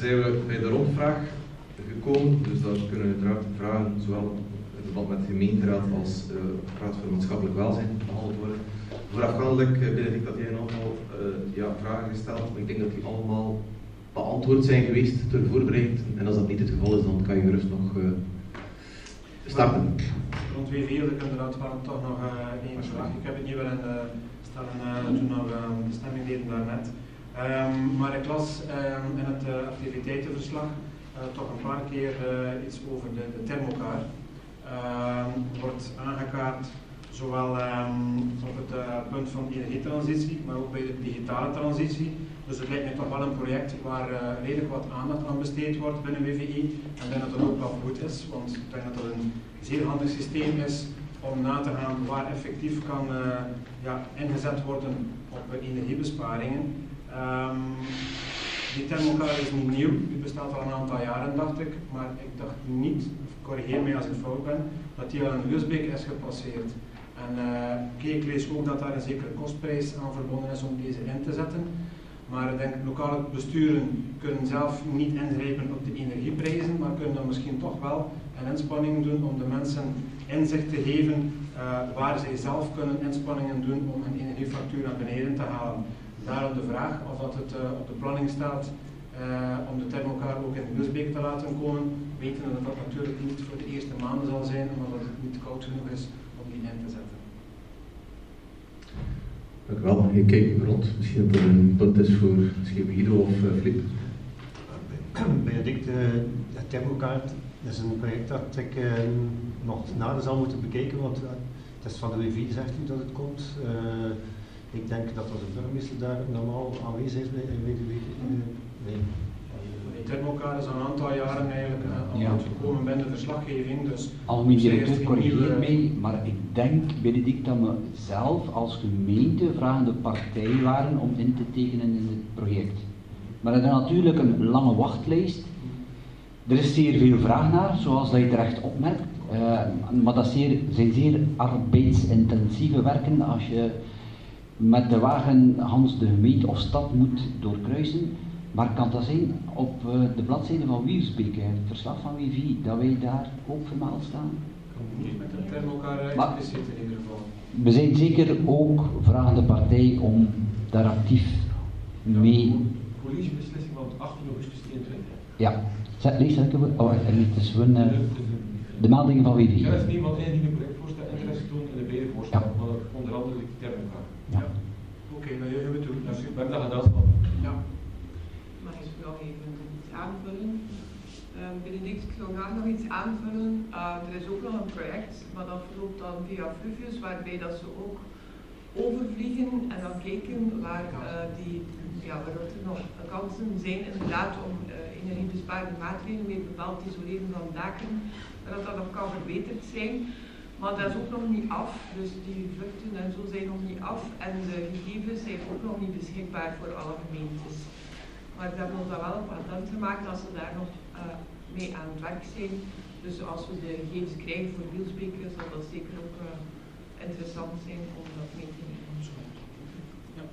zijn we bij de rondvraag gekomen, dus daar kunnen we uiteraard vragen, zowel in verband met de gemeenteraad als Raad voor Maatschappelijk Welzijn behandeld worden. Voorafgaandelijk, Benedict, dat jij een aantal vragen gesteld, maar ik denk dat die allemaal beantwoord zijn geweest ter voorbereiding. En als dat niet het geval is, dan kan je gerust nog starten. Rond WV wil ik inderdaad wel toch nog één vraag. Ik heb het niet willen stellen toen we de stemming deden daarnet. Maar ik las in het activiteitenverslag toch een paar keer iets over de thermokaar. Wordt aangekaart zowel op het punt van energietransitie, maar ook bij de digitale transitie. Dus het lijkt mij toch wel een project waar redelijk wat aandacht aan besteed wordt binnen WVI. En ik denk dat dat ook wel goed is, want ik denk dat dat een zeer handig systeem is om na te gaan waar effectief kan ingezet worden op energiebesparingen. Die thermokaar is niet nieuw, die bestaat al een aantal jaren, dacht ik, maar ik dacht niet, corrigeer mij als ik fout ben, dat die al in Heusbeek is gepasseerd. En ik lees ook dat daar een zekere kostprijs aan verbonden is om deze in te zetten. Maar ik denk, lokale besturen kunnen zelf niet ingrijpen op de energieprijzen, maar kunnen dan misschien toch wel een inspanning doen om de mensen inzicht te geven waar zij zelf kunnen inspanningen doen om een energiefactuur naar beneden te halen. Daarom de vraag of dat het op de planning staat om de thermokaar ook in Heusbeek te laten komen, weten dat dat natuurlijk niet voor de eerste maanden zal zijn, omdat het niet koud genoeg is om die in te zetten. Dank u wel. Je kijkt rond. Misschien dat er een punt is voor Guido of Flip. Benedict, de thermokaart is een project dat ik nog nader zal moeten bekijken, want het is van de WV, zegt u dat het komt. Ik denk dat de burgemeester daar normaal aanwezig is bij de WV. Nee. Die thermokaart is al een aantal jaren eigenlijk gekomen bij de verslaggeving. Dus algemeen directeur, corrigeer mij, maar ik denk, Benedict, dat we zelf als gemeente vragende partij waren om in te tekenen in het project. Maar er is natuurlijk een lange wachtlijst. Er is zeer veel vraag naar, zoals dat je terecht opmerkt. Maar dat zijn zeer arbeidsintensieve werken als je met de wagen Hans de gemeente of stad moet doorkruisen. Maar kan dat zijn op de bladzijde van Wielsbeek, het verslag van WV, dat wij daar ook vermeld staan? Niet met de thermokaar expliciet in ieder geval. We zijn zeker ook vragende partij om daar actief mee. Collegebeslissing van 18 augustus 22. Ja, lees dat even. Oh, het is de meldingen van WV. Ja, dat is niemand in die projectvoorstel interesse toont in de beide voorstellen, maar onder andere de thermokaar. Ja. Oké, dat gaan we doen. We hebben dat gedaan. Ja. Mag ik nog even iets aanvullen? Benedict, ik zou graag nog iets aanvullen. Er is ook nog een project, maar dat verloopt dan via Fluvius, waarbij dat ze ook overvliegen en dan kijken waar er nog kansen zijn inderdaad om energiebesparende maatregelen met bepaald isoleren van daken, dat nog kan verbeterd zijn. Maar dat is ook nog niet af, dus die vluchten en zo zijn nog niet af en de gegevens zijn ook nog niet beschikbaar voor alle gemeentes. Maar ze hebben ons dat wel op attent gemaakt dat ze daar nog mee aan het werk zijn. Dus als we de gegevens krijgen voor Wielsbeek, zal dat zeker ook interessant zijn om dat mee te nemen. Ja.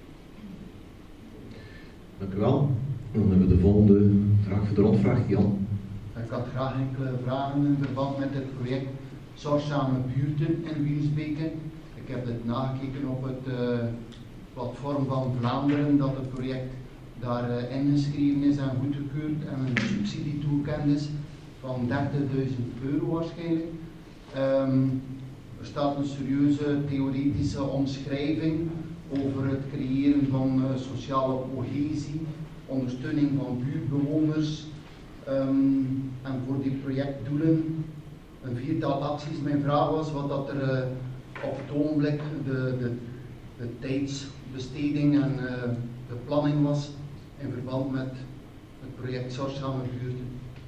Dank u wel. Dan hebben we de volgende vraag voor de rondvraag. Jan. Ik had graag enkele vragen in verband met het project Zorgzame Buurten in Wielsbeke. Ik heb het nagekeken op het platform van Vlaanderen, dat het project daar ingeschreven is en goedgekeurd en een subsidie toegekend is van €30.000 waarschijnlijk. Er staat een serieuze theoretische omschrijving over het creëren van sociale cohesie, ondersteuning van buurtbewoners en voor die projectdoelen een 4-tal acties. Mijn vraag was wat dat er op het ogenblik de tijdsbesteding en de planning was in verband met het project Zorgzame Buurten.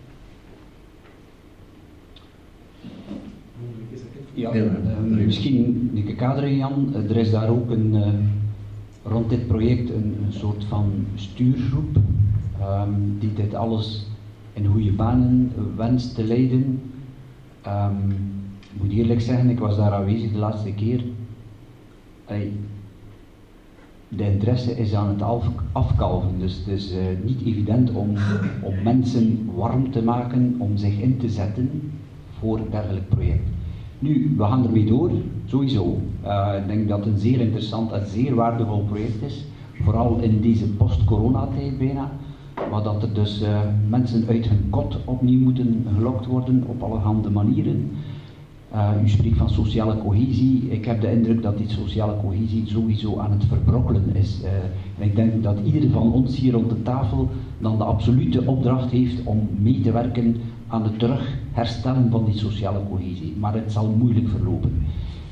Ja, misschien een kaderen, Jan. Er is daar ook rond dit project een soort van stuurgroep die dit alles in goede banen wenst te leiden. Ik moet eerlijk zeggen, ik was daar aanwezig de laatste keer. de interesse is aan het afkalven. Dus het is niet evident om mensen warm te maken om zich in te zetten voor een dergelijk project. Nu, we gaan ermee door, sowieso. Ik denk dat het een zeer interessant en zeer waardevol project is. Vooral in deze post-coronatijd bijna. Maar dat er dus mensen uit hun kot opnieuw moeten gelokt worden op allerhande manieren. U spreekt van sociale cohesie. Ik heb de indruk dat die sociale cohesie sowieso aan het verbrokkelen is. En ik denk dat ieder van ons hier rond de tafel dan de absolute opdracht heeft om mee te werken aan het terugherstellen van die sociale cohesie. Maar het zal moeilijk verlopen.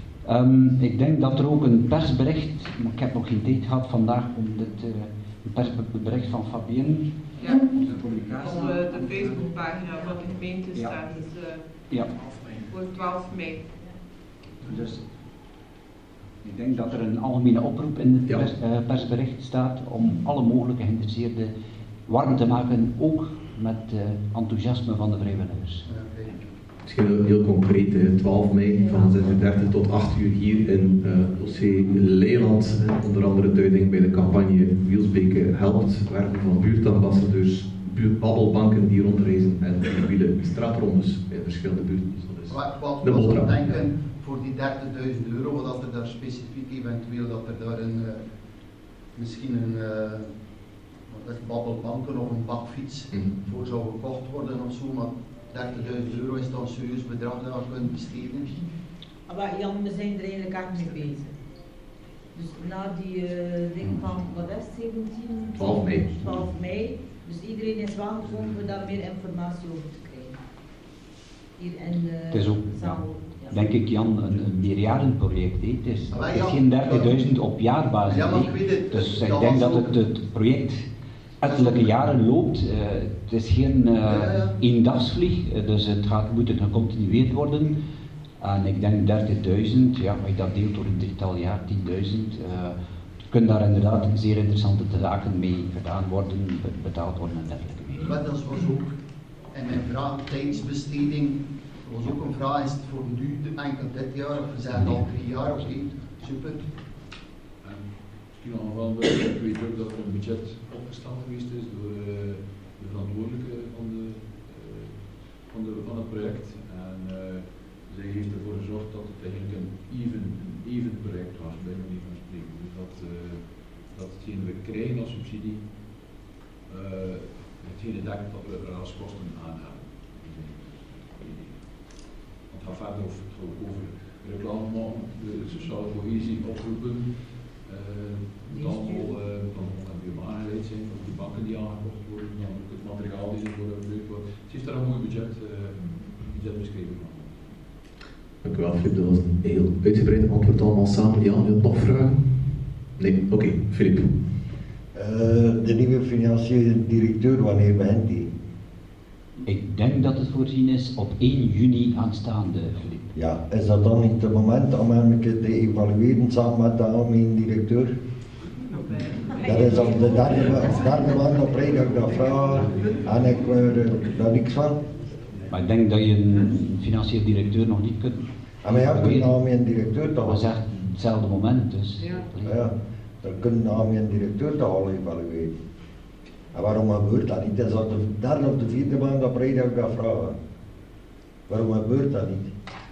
Ik denk dat er ook een persbericht, maar ik heb nog geen tijd gehad vandaag om dit persbericht van Fabienne. Ja, op de Facebookpagina van de gemeente staat het voor 12 mei. Dus ik denk dat er een algemene oproep in het persbericht staat om alle mogelijke geïnteresseerden warm te maken, ook met enthousiasme van de vrijwilligers. Misschien heel concreet, 12 mei van 6:30 tot 8 uur hier in dossier Leeland. Onder andere duiding bij de campagne Wielsbeke helpt, werken van buurtambassadeurs, buurtbabbelbanken die rondreizen en mobiele straatrondes bij verschillende buurten. Dus wat we ons denken voor die €30.000, dat er daar specifiek eventueel dat er daar misschien een babbelbanken of een bakfiets voor zou gekocht worden of zo, maar €30.000 is dan een serieus bedrag dat we kunnen besteden. Maar Jan, we zijn er eigenlijk aan mee bezig. Dus na die ding van, wat is het, 12 mei. 12 mei. Dus iedereen is welkom om daar meer informatie over te krijgen. Hier in de het is ook, zaal. denk ik Jan, een meerjarenproject. Het is Ja, geen 30.000 op jaarbasis. Ja, maar ik weet het. Dus ik denk dat het project ettelijke jaren loopt. Het is geen eendagsvlieg, dus het moet gecontinueerd worden. En ik denk 30.000, ja, als je dat deelt door een drietal jaar, 10.000, kunnen daar inderdaad zeer interessante zaken mee gedaan worden, betaald worden en dergelijke mee. Maar dat was ook, en mijn vraag, tijdsbesteding, was ook een vraag, is het voor nu enkel dit jaar of we zijn het al 3 jaar of niet? Super. Misschien nog wel, ik weet ook dat er een budget opgesteld geweest is door de verantwoordelijke van het project. En zij heeft ervoor gezorgd dat het eigenlijk een even project was, bij manier van spreken. Dus dat hetgeen we krijgen als subsidie, hetgene dekt dat we er als kosten aan hebben. Het gaat verder over reclame maken, de sociale cohesie oproepen. Dan moet je aangeleid zijn, ook de banken die aangekocht worden, dan ook het materiaal die ervoor gebruikt wordt. Het heeft daar een mooi budget beschreven van. Dank u wel, Filip. Dat was een heel uitgebreid antwoord allemaal samen. Jan, wil je nog vragen? Nee? Oké, Filip. De nieuwe financiële directeur, wanneer begint die? Ik denk dat het voorzien is op 1 juni aanstaande, Filip. Ja, is dat dan niet het moment om hem te evalueren samen met de algemeen directeur? Dat is al de derde maand op rij dat ik dat vraag en ik hoor daar niks van. Maar ik denk dat je een financieel directeur nog niet kunt. Maar ja, kun je een algemeen directeur toch? Dat is echt hetzelfde moment, dus. Ja, dan kun je een algemeen directeur toch al evalueren. En waarom gebeurt dat niet? Dat is al de derde of de vierde maand op rij dat ik dat vraag. Waarom gebeurt dat niet?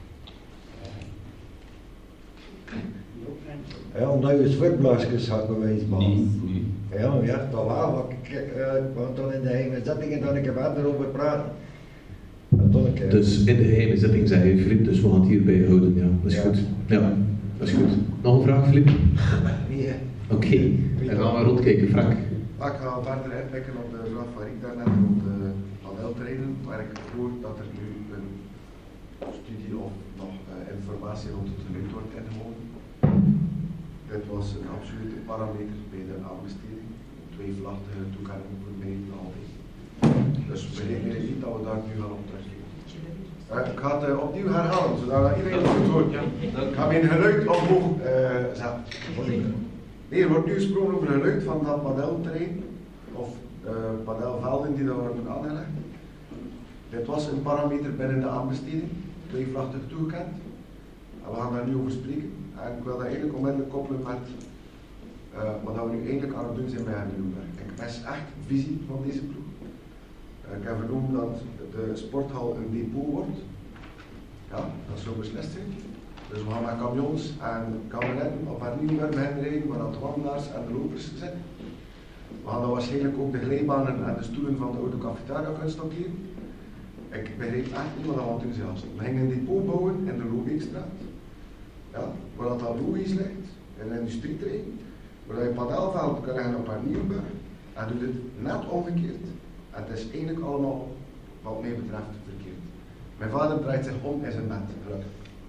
Ja, omdat je sfeerblaasjes gaat geweest bent. Nee. Ja, toch wel, want ik wou dan in de geheime zettingen dan ik er verder over praten. Dus in de geheime zitting zei je, Filip, dus we gaan het hierbij houden, ja, dat is goed. Ja, dat is goed. Nog een vraag, Filip? Nee. Oké, dan gaan we rondkijken, Frank. Ik ga verder inpikken op de vraag van Rick daarnet rond de paneelterreinen, waar ik hoor dat er nu een studie of nog informatie rond het geluid wordt ingehouden. Dit was een absolute parameter bij de aanbesteding, een twijfelachtige toekenning voor mij altijd. Dus bereik niet dat we daar nu gaan op terugkijken. Ik ga het opnieuw herhalen, zodat iedereen het hoort. Ik ga mijn geluid omhoog zetten. Nee, er wordt nu gesproken over geluid van dat paneelterrein, of paneelvelden die daar worden aangelegd. Dit was een parameter binnen de aanbesteding, twijfelachtig toegekend. En we gaan daar nu over spreken. En ik wil dat eigenlijk onmiddellijk koppelen met maar dat we nu eigenlijk aan het doen zijn bij Nieuwberg. Ik mis echt visie van deze ploeg. Ik heb vernoemd dat de sporthal een depot wordt. Ja, dat zou beslist zijn. Dus we gaan met camions en kameretten op haar Nieuwberg beginnen rijden, waar de wandelaars en de lopers zitten. We gaan dan waarschijnlijk ook de glijbanen en de stoelen van de oude cafetaria kunnen stockeren. Ik begrijp echt niet wat dat aan het doen is. We gingen een depot bouwen in de Loobeekstraat. Ja, waar dat logisch ligt, in een industrieterrein, waar je padelveld kan leggen op haar Nieuwberg. En doet het net omgekeerd. En het is eigenlijk allemaal, wat mij betreft, verkeerd. Mijn vader draait zich om in zijn bed, gelukkig.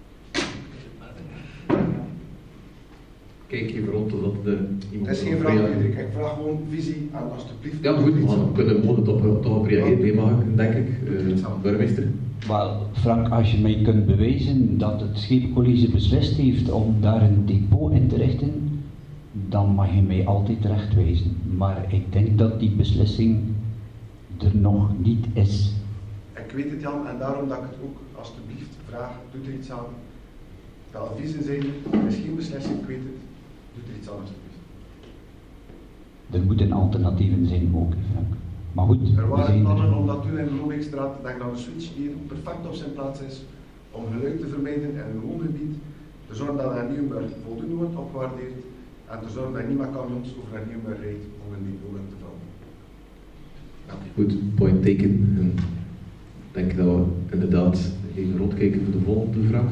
Kijk even rond totdat de iemand. Het is geen vraag, Diederik. Ik vraag gewoon visie en alsjeblieft. Ja, maar goed, we kunnen gewoon toch op reageren meemaken, denk ik. Burgemeester. Wel, Frank, als je mij kunt bewijzen dat het Scheepcollege beslist heeft om daar een depot in te richten, dan mag je mij altijd terechtwijzen. Maar ik denk dat die beslissing er nog niet is. Ik weet het, Jan, en daarom dat ik het ook alsjeblieft vraag, doet er iets aan. De adviezen zijn, er is geen beslissing, ik weet het, doet er iets aan alsjeblieft. Er moeten alternatieven zijn ook, Frank. Maar goed, er waren plannen om dat doen in de Loobeekstraat. Ik denk dat een switch hier perfect op zijn plaats is om geluid te vermijden in een woongebied, te zorgen dat een Nieuwberg voldoende wordt opgewaardeerd en te zorgen dat je niet met camions over een Nieuwberg rijdt om een depot te vallen. Ja. Goed, point taken. En ik denk dat we inderdaad even rondkijken voor de volgende vraag.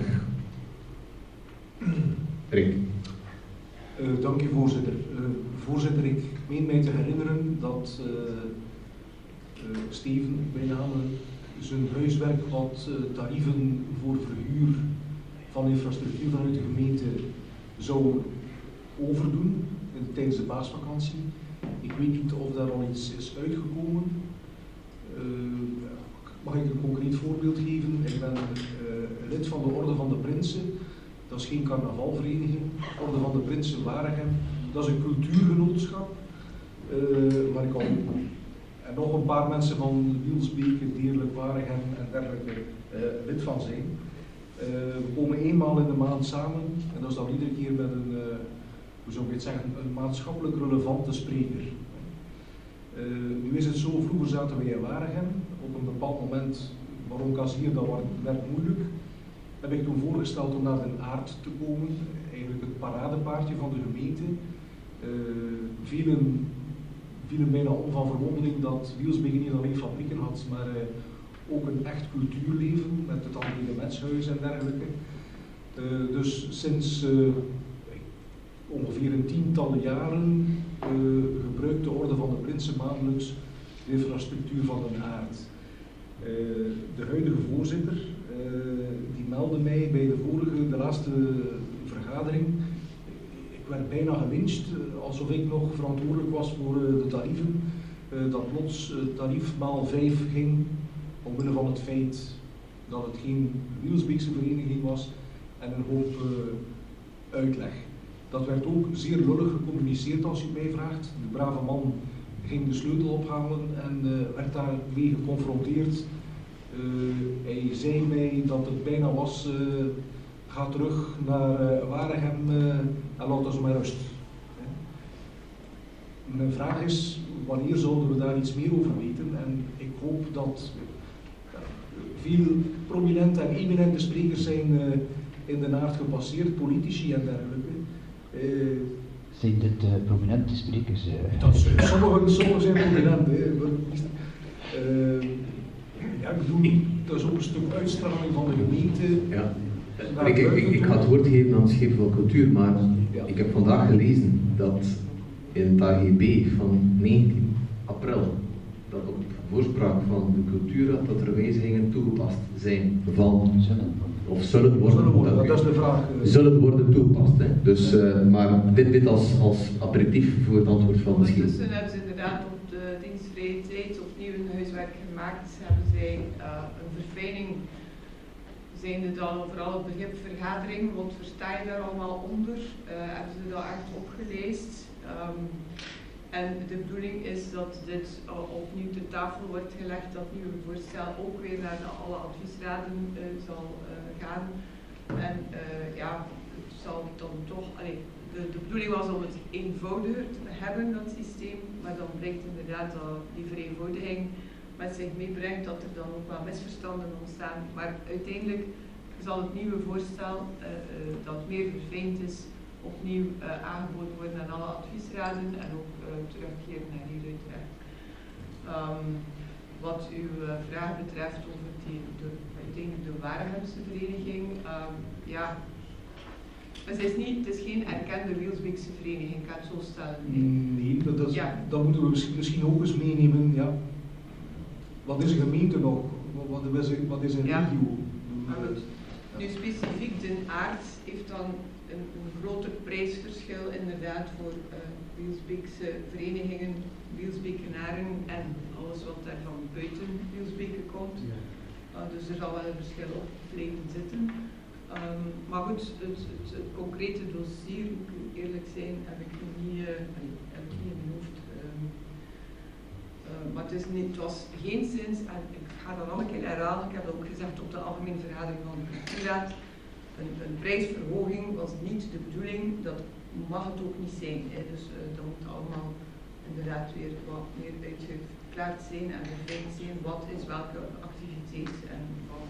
Rick. Dank u, voorzitter. Voorzitter, ik meen mij te herinneren dat Steven bij name zijn huiswerk wat tarieven voor verhuur van infrastructuur vanuit de gemeente zou overdoen tijdens de paasvakantie. Ik weet niet of daar al iets is uitgekomen. Mag ik een concreet voorbeeld geven? Ik ben lid van de Orde van de Prinsen. Dat is geen carnavalvereniging. Orde van de Prinsen Waregem. Dat is een cultuurgenootschap. Waar ik al en nog een paar mensen van Wielsbeke, Deerlijk, Waregem en dergelijke lid van zijn. We komen eenmaal in de maand samen en dat is dan iedere keer met een, hoe zou ik het zeggen, een maatschappelijk relevante spreker. Nu is het zo, vroeger zaten wij in Waregem. Op een bepaald moment, waarom Kazier, dat werd moeilijk. Heb ik toen voorgesteld om naar Den Aard te komen, eigenlijk het paradepaardje van de gemeente. Vielen bijna om van verwondering dat Wielsbeke niet alleen fabrieken had, maar ook een echt cultuurleven met het André de Metshuis en dergelijke. Dus sinds ongeveer een tiental jaren gebruikt de Orde van de Prinsen maandelijks de infrastructuur van Den Aard. De huidige voorzitter die meldde mij bij de laatste vergadering. Ik werd bijna gelyncht, alsof ik nog verantwoordelijk was voor de tarieven. Dat plots het tarief maal 5 ging, omwille van het feit dat het geen Wielsbeekse vereniging was en een hoop uitleg. Dat werd ook zeer lullig gecommuniceerd als u het mij vraagt. De brave man ging de sleutel ophalen en werd daarmee geconfronteerd. Hij zei mij dat het bijna was, ga terug naar Waregem en laat ons maar rust. Mijn vraag is, wanneer zouden we daar iets meer over weten? En ik hoop dat veel prominente en eminente sprekers zijn in Den Aard gepasseerd, politici en dergelijke. Zijn dit prominente sprekers? Sommigen zijn prominent. Ja, ik bedoel, dat is ook een stuk uitstraling van de gemeente. Ja. Ik ga het woord geven aan Scheep van Cultuur, maar ja. Ik heb vandaag gelezen dat in het AGB van 19 april, dat op voorspraak van de Cultuurraad, dat er wijzigingen toegepast zijn van, of zullen worden, dat is de vraag. Zullen worden toegepast. Hè. Dus, maar dit als aperitief voor het antwoord van de Scheep. Ondertussen hebben ze inderdaad op de dienstvrije tijd opnieuw een huiswerk gemaakt. Hebben zij een verfijning, zijnde dan vooral het begrip vergadering, wat versta je daar allemaal onder? Hebben ze dat echt opgeleest? En de bedoeling is dat dit opnieuw ter tafel wordt gelegd, dat nieuwe voorstel ook weer naar alle adviesraden zal gaan. En ja, het zal dan toch, de bedoeling was om het eenvoudiger te hebben, dat systeem, maar dan blijkt inderdaad dat die vereenvoudiging met zich meebrengt dat er dan ook wel misverstanden ontstaan. Maar uiteindelijk zal het nieuwe voorstel, dat meer verfijnd is, opnieuw aangeboden worden aan alle adviesraden en ook terugkeren naar hier uiteraard. Wat uw vraag betreft over uiteindelijk de Waregemse vereniging, ja, het is geen erkende Wielsbeekse vereniging, ik kan het zo stellen. Nee, dat moeten we misschien ook eens meenemen. Ja. Wat is een gemeente nog? Wat is een regio? Nu specifiek Den Aert heeft dan een groter prijsverschil inderdaad voor Wielsbeekse verenigingen, Wielsbekenaren en alles wat daar van buiten Wielsbeke komt. Dus er zal wel een verschil op blijven zitten. Maar goed, het concrete dossier, moet ik eerlijk zijn, heb ik niet in mijn hoofd. Maar het was geen zins, en ik ga dat nog een keer herhalen, ik heb dat ook gezegd op de algemene vergadering van de cultuurraad, een prijsverhoging was niet de bedoeling, dat mag het ook niet zijn. Dus dat moet allemaal inderdaad weer wat meer uitgeklaard zijn en bevrijd zijn, wat is welke activiteit en wat.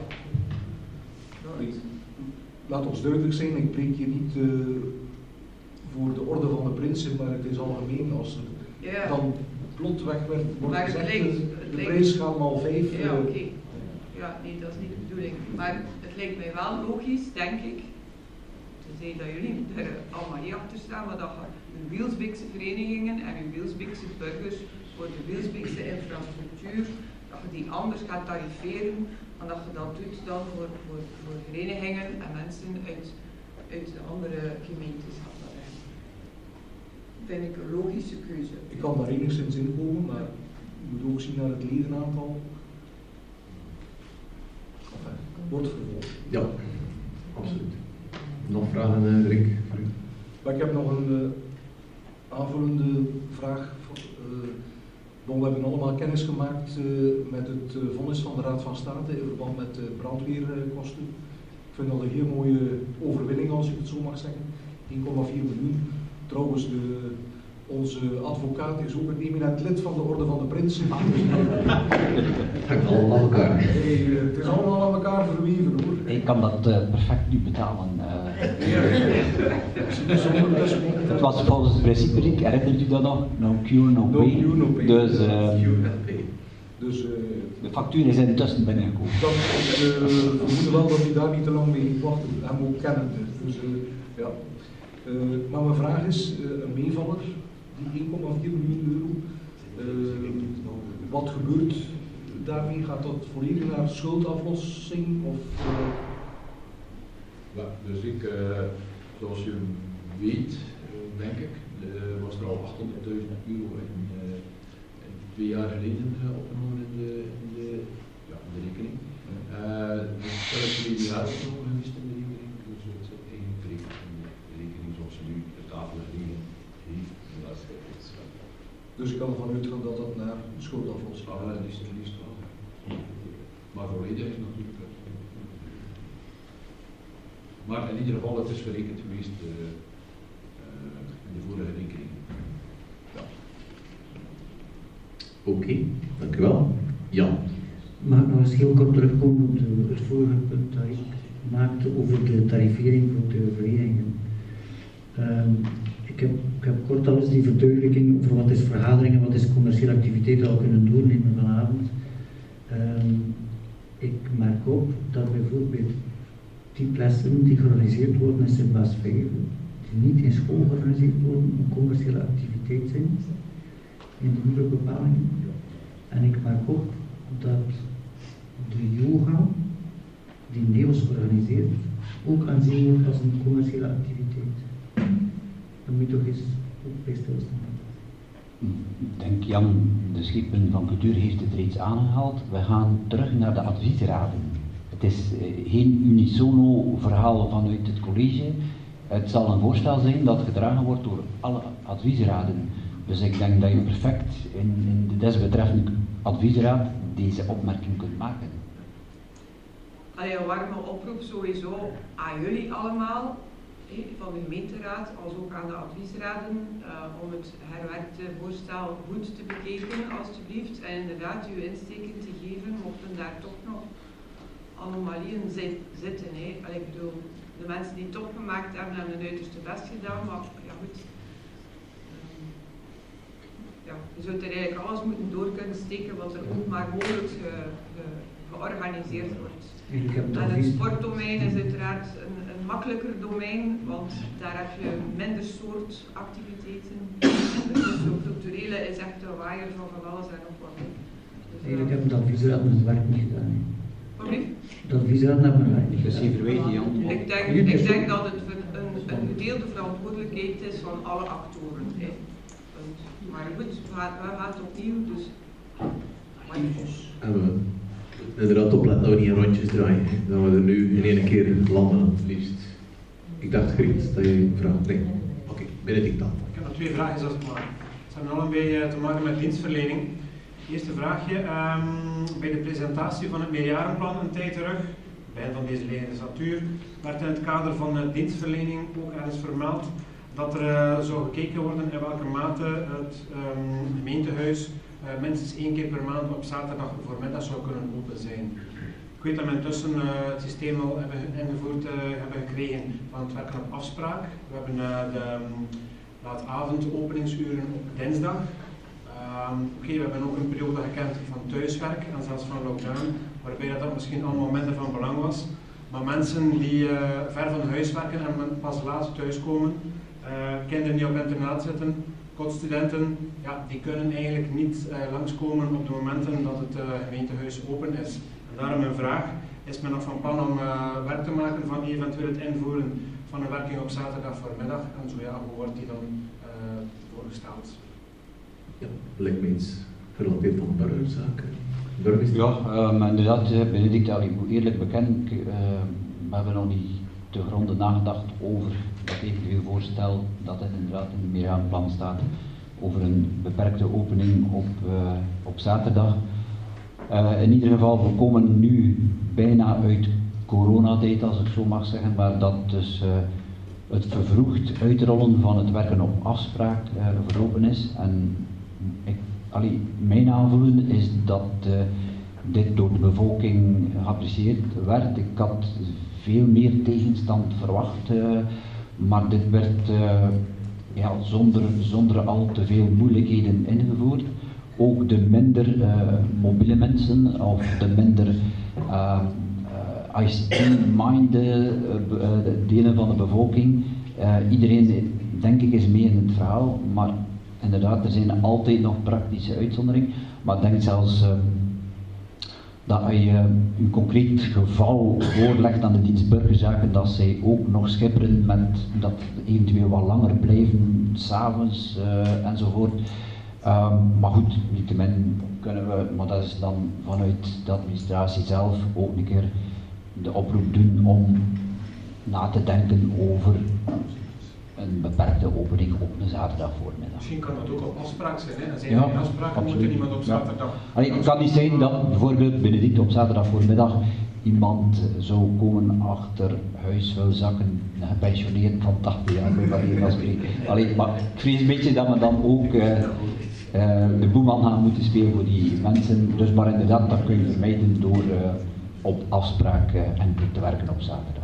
Laat ons duidelijk zijn, ik preek hier niet voor de orde van de prinsen, maar het is algemeen als er dan plotweg wordt gezegd, de prijs gaat mal 5. Ja, oké. Ja, nee, dat is niet de bedoeling. Maar het lijkt mij wel logisch, denk ik, tenzij dat jullie er allemaal niet achter staan, maar dat je de Wielsbeekse verenigingen en de Wielsbeekse burgers voor de Wielsbeekse infrastructuur, dat je die anders gaat tariferen dan dat je dat doet dan voor verenigingen en mensen uit de andere gemeentes. Dat vind ik een logische keuze. Ik kan daar enigszins in komen, maar je moet ook zien naar het ledenaantal. Wordt vervolgd. Ja, absoluut. Nog vragen, Rick? Maar ik heb nog een aanvullende vraag. We hebben allemaal kennis gemaakt met het vonnis van de Raad van State in verband met brandweerkosten. Ik vind dat een heel mooie overwinning, als ik het zo mag zeggen. 1,4 miljoen. Trouwens, onze advocaat is ook een eminent lid van de Orde van de Prinsen. Het hangt allemaal aan elkaar. Het is allemaal aan elkaar verweven, hoor. Ik kan dat perfect nu betalen. Het was volgens het principe, Rick, herinnert u dat nog? No cure, no pay. Dus de factuur is intussen binnengekomen. We vermoeden wel dat hij daar niet te lang mee heeft wachten. Hem ook kennen. Dus, ja. Maar mijn vraag is, een meevaller, die 1,4 miljoen euro, wat gebeurt daarmee? Gaat dat volledig naar schuldaflossing? Of, Ja, dus zoals je weet, denk ik, was er al 800.000 euro in 2 jaar geleden opgenomen in de rekening. Dus dat is verleden jaar opgenomen geweest in de rekening, dus het zit eigenlijk in de rekening zoals ze nu de tafel liggen heeft. Dus ik kan ervan uitgaan dat dat naar schuldaflossing gaat? Ja, liefst wel. Maar volledig is natuurlijk. Maar in ieder geval, het is verrekend geweest in de vorige rekening. Ja. Oké, dank u wel. Jan. Mag ik nog eens heel kort terugkomen op het vorige punt dat ik maakte over de tarifering voor de verenigingen. Ik heb kort al eens die verduidelijking over wat is vergaderingen, wat is commerciële activiteit al kunnen doornemen vanavond. Ik merk op dat bijvoorbeeld die plessen die georganiseerd worden in Sint-Baas-Vijven, die niet in school georganiseerd worden, een commerciële activiteit zijn, in de nieuwe bepalingen. En ik merk ook dat de yoga, die Neos organiseert, ook aanzien wordt als een commerciële activiteit. Dan moet je toch eens ook bij stilstaan. Ik denk, Jan, de Schipper van Cultuur heeft het reeds aangehaald. We gaan terug naar de adviesraden. Het is geen unisono verhaal vanuit het college. Het zal een voorstel zijn dat gedragen wordt door alle adviesraden. Dus ik denk dat je perfect in de desbetreffende adviesraad deze opmerking kunt maken. Allee, een warme oproep sowieso aan jullie allemaal. van de gemeenteraad als ook aan de adviesraden om het herwerkte voorstel goed te bekijken alstublieft en inderdaad uw insteken te geven mochten daar toch nog anomalieën zitten. Ik bedoel, de mensen die het opgemaakt hebben hun uiterste best gedaan, maar ja goed. Je zult er eigenlijk alles moeten door kunnen steken wat er ook maar mogelijk georganiseerd wordt. En het sportdomein is uiteraard een makkelijker domein, want daar heb je minder soort activiteiten. Dus het culturele is echt een waaier van alles en nog wat. Dus, eigenlijk hebben de adviesraden het werk niet gedaan. De adviesraden hebben het werk niet gedaan. Ik denk dat het een gedeelde verantwoordelijkheid is van alle actoren. Maar goed, we gaan het opnieuw, dus... En we inderdaad opletten dat we niet in rondjes draaien. Dat we er nu in één keer landen, het liefst. Ik dacht, Griet, dat je een vraag... Nee. Oké, Benedict dan. Ik heb nog 2 vragen, als het maar. Ze hebben allebei te maken met dienstverlening. Eerste vraagje. Bij de presentatie van het meerjarenplan een tijd terug, begin van deze legislatuur, werd in het kader van dienstverlening ook ergens vermeld dat er zou gekeken worden in welke mate het gemeentehuis minstens 1 keer per maand op zaterdag voormiddag zou kunnen open zijn. Ik weet dat we intussen het systeem al hebben ingevoerd hebben gekregen van het werken op afspraak. We hebben de laatavondopeningsuren op dinsdag. We hebben ook een periode gekend van thuiswerk en zelfs van lockdown, waarbij dat misschien allemaal minder van belang was. Maar mensen die ver van huis werken en pas laat thuiskomen, kinderen die op internaat zitten, kotstudenten, ja, die kunnen eigenlijk niet langskomen op de momenten dat het gemeentehuis open is. En daarom mijn vraag, is men nog van plan om werk te maken van eventueel het invoeren van een werking op zaterdag voormiddag en zo ja, hoe wordt die dan voorgesteld? Ja, lijkt me iets gerelateerd van burgerzaken. Ja, inderdaad, Benedict, ik moet eerlijk bekennen, we hebben nog niet te gronde nagedacht over dat eventueel voorstel dat het inderdaad in het meerjarenplan staat over een beperkte opening op zaterdag. In ieder geval, we komen nu bijna uit coronatijd, als ik zo mag zeggen, waar dat dus het vervroegd uitrollen van het werken op afspraak verlopen is. En mijn aanvoelen is dat dit door de bevolking geapprecieerd werd. Ik had veel meer tegenstand verwacht, maar dit werd zonder al te veel moeilijkheden ingevoerd. Ook de minder mobiele mensen of de minder ICT-minded delen van de bevolking. Iedereen, denk ik, is mee in het verhaal, maar inderdaad, er zijn altijd nog praktische uitzonderingen. Maar ik denk zelfs dat als je een concreet geval voorlegt aan de dienst burgerzaken, dat zij ook nog schipperen met dat eventueel wat langer blijven, 's avonds enzovoort. Maar goed, niettemin kunnen we, maar dat is dan vanuit de administratie zelf ook een keer de oproep doen om na te denken over een beperkte opening op een zaterdag voormiddag. Misschien kan dat ook op afspraak zijn, hè? En zijn er geen afspraken, moet er niemand op zaterdag. Het kan niet zijn dat bijvoorbeeld Benedict op zaterdag voormiddag iemand zou komen achter huisvuilzakken, gepensioneerd van 80 jaar bij wijze van spreken. Maar ik vrees een beetje dat we dan ook de boeman gaan moeten spelen voor die mensen. Dus maar inderdaad, dat kun je vermijden door op afspraak enkel te werken op zaterdag.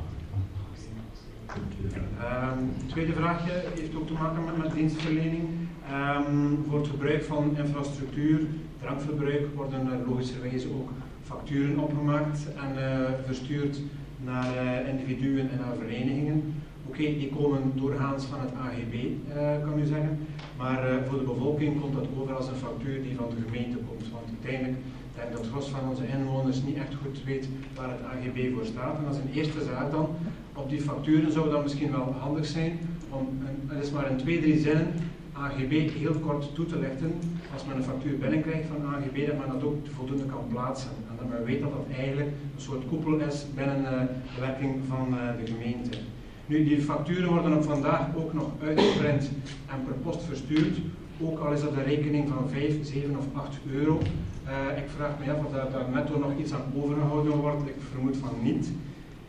Tweede vraagje heeft ook te maken met dienstverlening. Voor het gebruik van infrastructuur, drankverbruik, worden logischerwijze ook facturen opgemaakt en verstuurd naar individuen en naar verenigingen. Oké, die komen doorgaans van het AGB, kan u zeggen, maar voor de bevolking komt dat over als een factuur die van de gemeente komt. Want uiteindelijk denk ik dat het gros van onze inwoners niet echt goed weet waar het AGB voor staat. En als een eerste zaak dan, op die facturen zou dat misschien wel handig zijn om, het is maar in 2-3 zinnen, AGB heel kort toe te lichten. Als men een factuur binnenkrijgt van AGB, dat men dat ook voldoende kan plaatsen. En dat men weet dat dat eigenlijk een soort koepel is binnen de werking van de gemeente. Nu, die facturen worden op vandaag ook nog uitgeprint en per post verstuurd. Ook al is dat een rekening van 5, 7 of 8 euro. Ik vraag me af of daar netto nog iets aan overgehouden wordt. Ik vermoed van niet.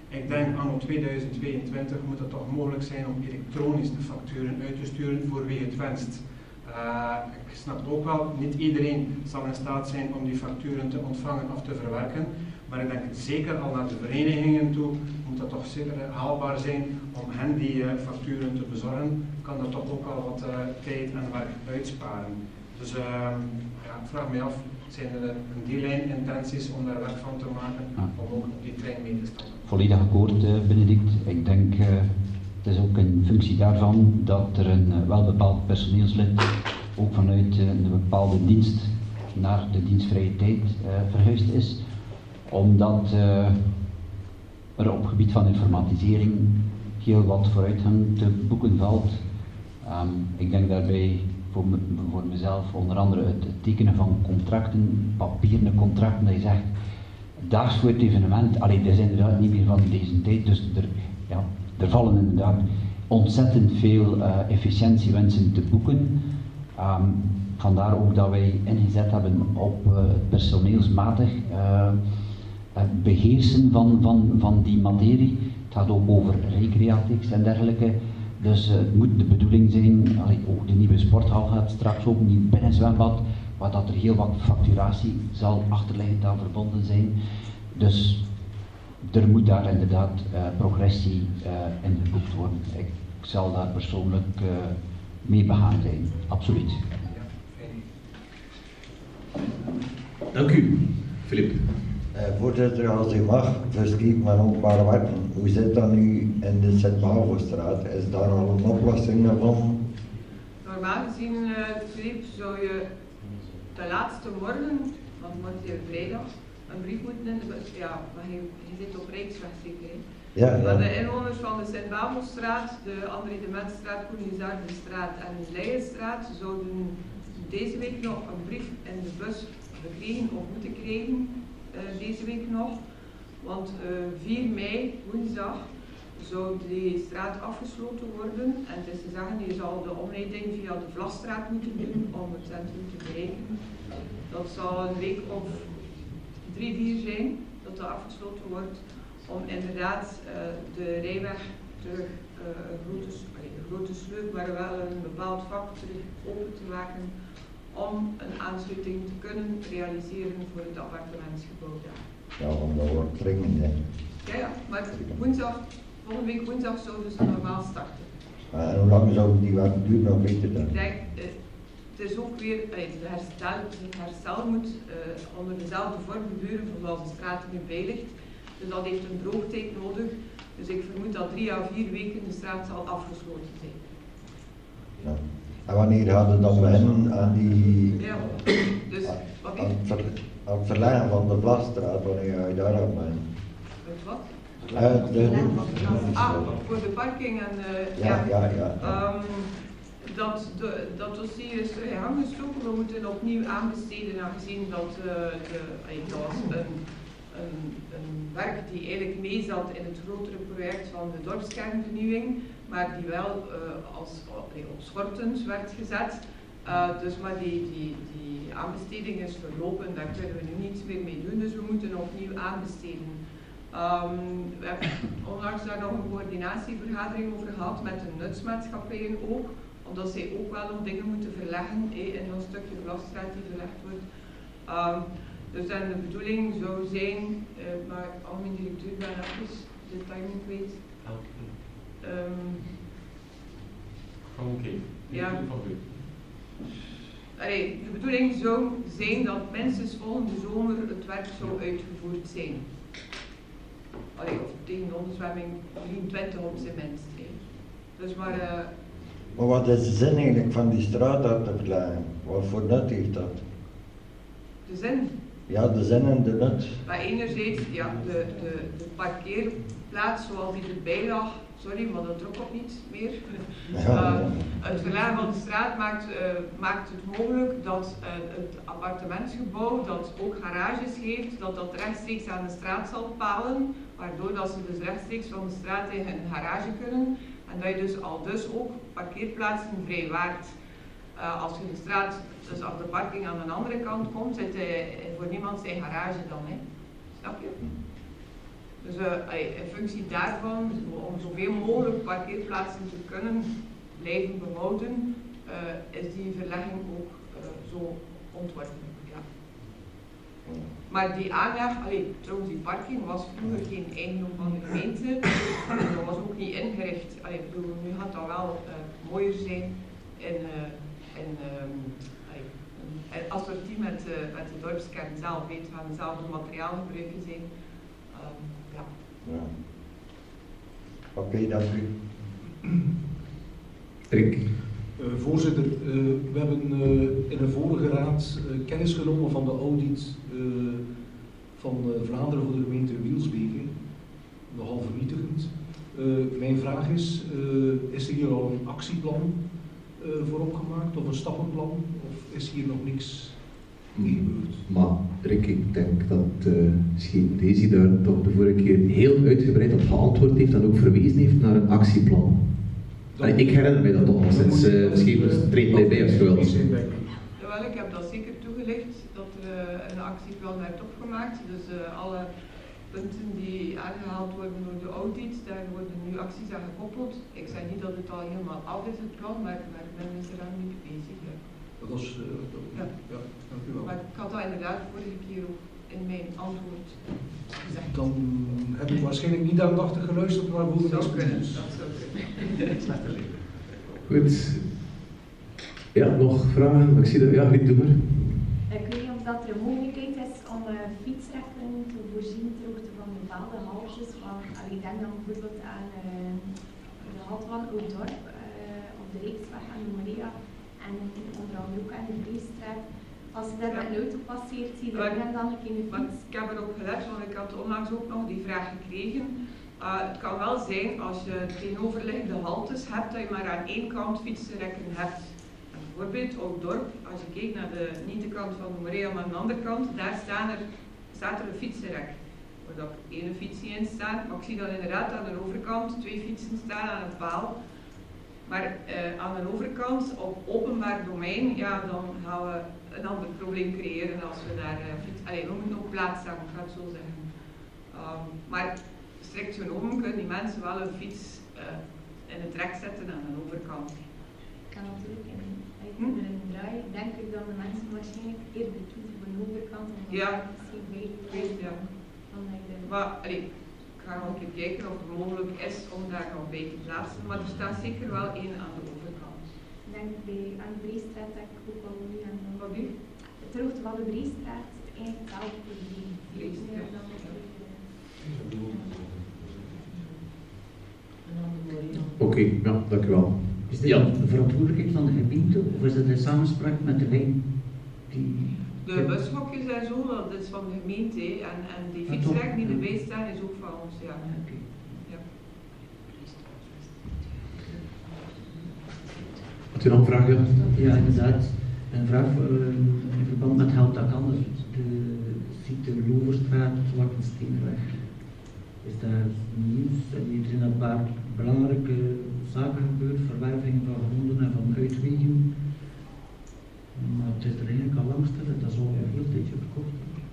Ik denk anno 2022 moet het toch mogelijk zijn om elektronisch de facturen uit te sturen voor wie het wenst. Ik snap het ook wel, niet iedereen zal in staat zijn om die facturen te ontvangen of te verwerken. Maar ik denk zeker al naar de verenigingen toe moet dat toch zeker haalbaar zijn om hen die facturen te bezorgen. Kan dat toch ook al wat tijd en werk uitsparen. Dus ik vraag me af, zijn er een deellijn intenties om daar werk van te maken om ook op die trein mee te stappen? Volledig akkoord, Benedict. Ik denk het is ook in functie daarvan dat er een wel bepaald personeelslid ook vanuit een bepaalde dienst naar de dienstvrije tijd verhuisd is, omdat er op het gebied van informatisering heel wat vooruitgang te boeken valt. Ik denk daarbij voor mezelf onder andere het tekenen van contracten, papieren contracten, dat je zegt, daags voor het evenement, dat is inderdaad niet meer van deze tijd, dus er vallen inderdaad ontzettend veel efficiëntiewensen te boeken. Vandaar ook dat wij ingezet hebben op personeelsmatig beheersen van die materie. Het gaat ook over recreatics en dergelijke. Dus het moet de bedoeling zijn, ook de nieuwe sporthal gaat straks ook, een nieuw binnenzwembad, waar dat er heel wat facturatie zal achterliggend aan verbonden zijn. Dus er moet daar inderdaad progressie in geboekt worden. Ik zal daar persoonlijk mee begaan zijn, absoluut. Dank u, Filip. Voorzitter, als u mag, verschiet men ook maar werken. Hoe zit dat nu in de Sint-Bavostraat? Is daar al een oplossing daarvan? Normaal gezien, Filip, zou je de laatste morgen, want morgen is vrijdag, een brief moeten in de bus. Ja, maar je zit op Rijksweg zeker. Ja. Maar de inwoners van de Sint-Bavostraat, de André de Mensstraat, Koenigsdaardenstraat en de Leijenstraat zouden deze week nog een brief in de bus gekregen of moeten krijgen. Deze week nog, want 4 mei, woensdag, zou die straat afgesloten worden en het is te zeggen, je zal de omleiding via de Vlasstraat moeten doen om het centrum te bereiken. Dat zal een week of 3-4 zijn dat dat afgesloten wordt, om inderdaad de rijweg terug een grote sleuf, maar wel een bepaald vak terug open te maken, om een aansluiting te kunnen realiseren voor het appartementsgebouw daar. Ja, want dat wordt dringend, hè. Ja, maar volgende week woensdag zouden ze normaal starten. En hoe lang zou die werk duren, nog weet je dat? Ik denk, het is ook weer, het herstel moet onder dezelfde vorm gebeuren zoals de straat nu bij ligt. Dus dat heeft een droogtijd nodig. Dus ik vermoed dat 3 à 4 weken de straat zal afgesloten zijn. Ja. En wanneer hadden we dan beginnen aan die... Ja, dus aan het verleggen van de Vlasstraat, wanneer ga je daar aan beginnen? Met wat? Voor de parking en... dat dossier is terug in gang gestoken. We moeten opnieuw aanbesteden, aangezien dat dat was een werk die eigenlijk mee zat in het grotere project van de dorpskernvernieuwing, maar die wel op schortens werd gezet. Maar die aanbesteding is verlopen, daar kunnen we nu niets meer mee doen, dus we moeten opnieuw aanbesteden. We hebben onlangs daar nog een coördinatievergadering over gehad met de nutsmaatschappijen ook, omdat zij ook wel nog dingen moeten verleggen in een stukje Vlasstraat die verlegd wordt. Dus dan de bedoeling zou zijn, maar algemeen directeur ben even de timing kwijt. Ja. De bedoeling zou zijn dat minstens volgende zomer het werk zou uitgevoerd zijn. Of tegen de onderzwemming 23 op zijn minst. Dus maar wat is de zin eigenlijk van die straat uit te verleggen? Wat voor nut heeft dat? De zin? Ja, de zin en de nut. Maar enerzijds, ja, de parkeerplaats zoals die erbij lag, sorry, maar dat trok ook niet meer. Het verleggen van de straat maakt het mogelijk dat het appartementsgebouw, dat ook garages heeft, dat rechtstreeks aan de straat zal palen, waardoor dat ze dus rechtstreeks van de straat tegen een garage kunnen en dat je dus ook parkeerplaatsen vrijwaart. Als je de straat, dus als de parking aan de andere kant komt, zit voor niemand zijn garage dan, hè? Snap je? Dus in functie daarvan, om zoveel mogelijk parkeerplaatsen te kunnen blijven behouden, is die verlegging ook zo ontworpen. Ja. Maar die aanleg, trouwens die parking was vroeger geen eigendom van de gemeente, dat was ook niet ingericht. Nu gaat dat wel mooier zijn als er team met de dorpskern zelf weet, gaan dezelfde materiaalgebruiken zijn. Ja. Oké, dank u. Rick. Voorzitter, we hebben in een vorige raad kennis genomen van de audit van Vlaanderen voor de gemeente Wielsbeke. Nogal vernietigend. Mijn vraag is er hier al een actieplan voor opgemaakt of een stappenplan? Of is hier nog niks gebeurd? Maar Rick, ik denk dat Schepen Daisy daar toch de vorige keer heel uitgebreid op geantwoord heeft en ook verwezen heeft naar een actieplan. Ik herinner mij dat toch al sinds Schepen treedt mij bij als je wilt. Jawel, ik heb dat zeker toegelicht dat er een actieplan werd opgemaakt. Dus alle punten die aangehaald worden door de audit, daar worden nu acties aan gekoppeld. Ik zeg niet dat het al helemaal af is, het plan, maar men is er aan niet bezig. Ja. Dat was, ja, dank u wel. Maar ik had dat inderdaad vorige keer ook in mijn antwoord gezegd. Dan heb ik waarschijnlijk niet aandachtig geluisterd, maar hoe dat zou kunnen. Dat zou kunnen. Goed. Ja, nog vragen? Ik zie dat. Ja, goed, doe maar. Ik weet niet of dat er een mogelijkheid is om fietsrechten te voorzien ter hoogte van bepaalde haltes. Ik denk dan bijvoorbeeld aan de halte van Oud-Dorp, op de Reeksweg aan de Moria en onder andere ook aan de Breestraat. Als je daar met een auto passeert, zie je er dan een keer een fiets. Ik heb erop gelet, want ik had onlangs ook nog die vraag gekregen. Het kan wel zijn als je tegenoverliggende haltes hebt, dat je maar aan één kant fietsenrekken hebt. Bijvoorbeeld op Dorp, als je kijkt naar niet de kant van de Morea, maar aan de andere kant, daar staat er een fietsenrek. Waar dat één fietsje in staat, maar ik zie dan inderdaad aan de overkant 2 fietsen staan aan een paal. Maar aan de overkant, op openbaar domein, ja, dan gaan we een ander probleem creëren als we daar we moeten ook plaats hebben, ik ga het zo zeggen. Maar strikt genomen kunnen die mensen wel een fiets in het rek zetten aan de overkant. Kan natuurlijk in een draai, denk ik dat de mensen waarschijnlijk eerder kiezen voor de overkant en ja. Ja. Maar ik ga nog een keer kijken of het mogelijk is om daar nog bij te plaatsen, maar er staat zeker wel één aan de overkant. Ik denk aan de Breestraat dat ik ook wel nu aan de Wat nu? Het hoogte van de Breestraat, eigenlijk wel voor die Breestraat. Oké, ja, dank u wel. Is dit de verantwoordelijkheid van de gemeente of is het een samenspraak met de lijn? De bushokjes en zo, dat is van de gemeente en die fietsrek die erbij staan is ook van ons, ja. Ja. Had u nog een vraag? Ja, inderdaad. Een vraag in verband met Hout-Akander, de Loverstraat, Wakkensteenweg. Is daar nieuws? Er zijn een paar belangrijke zaken gebeurd, verwervingen van gronden en van uitwegen. Maar het is er eigenlijk al lang stil, dat is al een heel tijdje verkocht.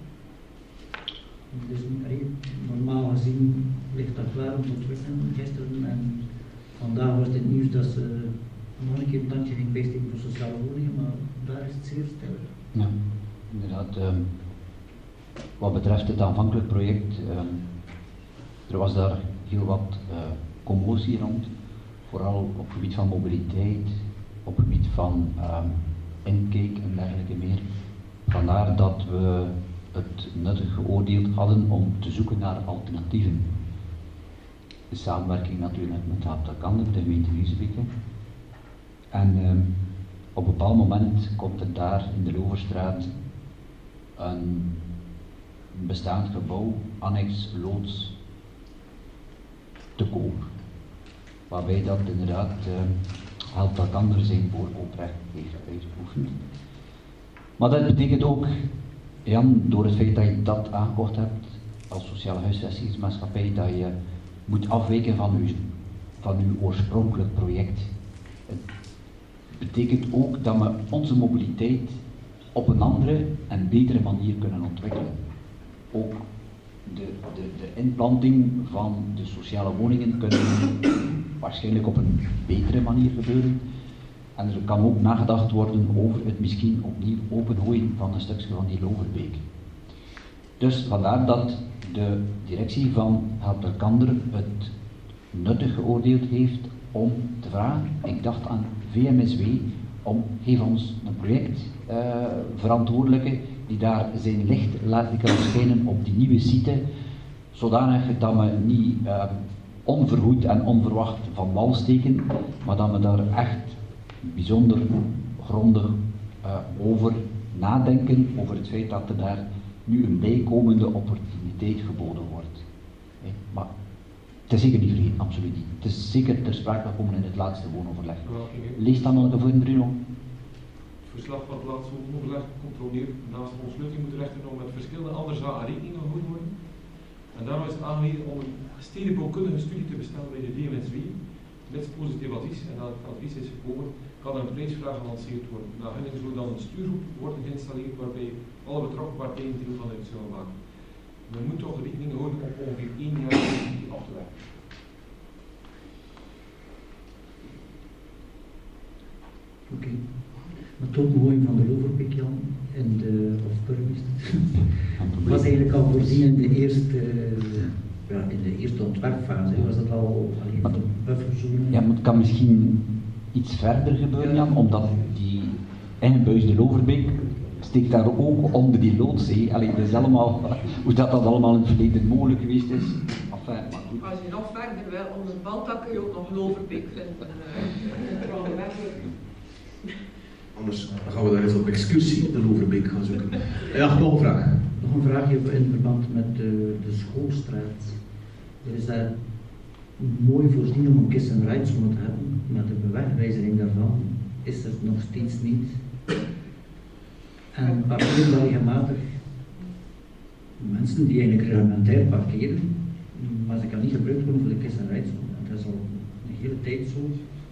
Dus normaal gezien ligt dat klaar om te ontwikkelen gisteren en vandaag was het nieuws dat ze nog een keer een tandje ging bijsteken voor sociale woningen, maar daar is het zeer stil. Ja, inderdaad. Wat betreft het aanvankelijk project, er was daar heel wat commotie rond, vooral op het gebied van mobiliteit, op het gebied van intake en dergelijke meer. Vandaar dat we het nuttig geoordeeld hadden om te zoeken naar alternatieven. De samenwerking natuurlijk met Hout-Akander, de gemeente Wielsbeke. En op een bepaald moment komt er daar in de Loverstraat een bestaand gebouw, annex loods, te koop. Waarbij dat inderdaad Hout-Akander zijn voorkooprecht heeft uitgeoefend. Maar dat betekent ook, Jan, door het feit dat je dat aangekocht hebt als sociale huisvestingsmaatschappij, dat je moet afwijken van uw oorspronkelijk project. Het betekent ook dat we onze mobiliteit op een andere en betere manier kunnen ontwikkelen. Ook de de inplanting van de sociale woningen kunnen waarschijnlijk op een betere manier gebeuren. En er kan ook nagedacht worden over het misschien opnieuw opengooien van een stukje van die Loverbeek. Dus vandaar dat de directie van Helperkander het nuttig geoordeeld heeft om te vragen, ik dacht aan VMSW, om geef ons een projectverantwoordelijke die daar zijn licht laat kan schijnen op die nieuwe site, zodanig dat we niet onverhoed en onverwacht van wal steken, maar dat we daar echt bijzonder grondig over nadenken, over het feit dat er daar nu een bijkomende opportuniteit geboden wordt. Maar het is zeker niet vergeten, absoluut niet. Het is zeker ter sprake gekomen in het laatste woonoverleg. Lees dan nog even, Bruno. Het verslag van het laatste woonoverleg controleert naast de ontsluiting moet rechten om met verschillende andere zaken rekening gehouden worden. En daarom is het aangewezen om een stedenbouwkundige studie te bestellen bij de DMSW. Mits positief advies en dat het advies is gekomen, kan er een prijsvraag gelanceerd worden. Na hunning zou dan een stuurgroep worden geïnstalleerd waarbij alle betrokken partijen deel van uit zullen maken. Men moet toch rekening houden om ongeveer 1 jaar af te werken. Oké. Maar tot mooi van de Loverbeek, Jan, en de burgemeester. Was eigenlijk al voorzien in de eerste ontwerpfase. Was dat al alleen van bufferzone? Ja, maar het kan misschien iets verder gebeuren, Jan, omdat die ingebuisde Loverbeek steekt daar ook onder die loodzee. Allee, dat is allemaal, hoe dat allemaal in het verleden mogelijk geweest is. Enfin, maar goed. Als je nog verder wil, onder het baltak kun je ook nog Loverbeek vinden. Anders gaan we daar eens op excursie de Loverbeek gaan zoeken. Ja, nog een vraag. Nog een vraagje in verband met de Schoolstraat. Er is daar mooi voorzien om een kiss and ride zone te hebben, maar de bewegwijzering daarvan is er nog steeds niet. En parkeren wel regelmatig mensen die eigenlijk reglementair parkeren, maar ze kan niet gebruikt worden voor de kiss and ride zone. Dat is al een hele tijd zo.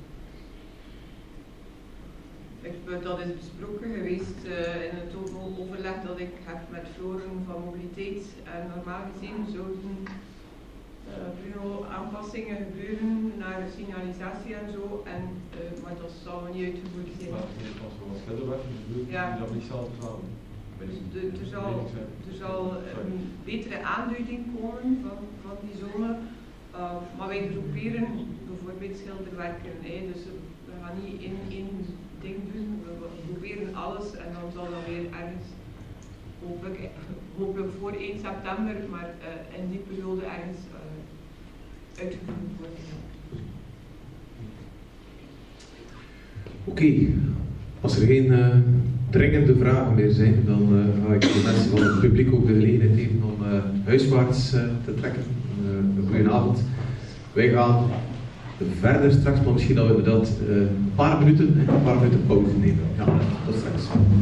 Dat is besproken geweest in het overleg dat ik heb met Forum van Mobiliteit. En normaal gezien zouden aanpassingen gebeuren naar signalisatie en zo, maar dat zal nog niet uitgevoerd zijn. Ja. Er zal een betere aanduiding komen van die zone, maar wij groeperen bijvoorbeeld schilderwerken. Dus we gaan niet in één ding doen, we groeperen alles en dan zal dat weer ergens, hopelijk voor 1 september, maar in die periode ergens uitgevoerd worden. Oké, als er geen dringende vragen meer zijn, dan ga ik de mensen van het publiek ook de gelegenheid geven om huiswaarts te trekken. Een goede avond. Wij gaan verder straks, maar misschien dat we inderdaad een paar minuten pauze nemen. Ja, tot straks.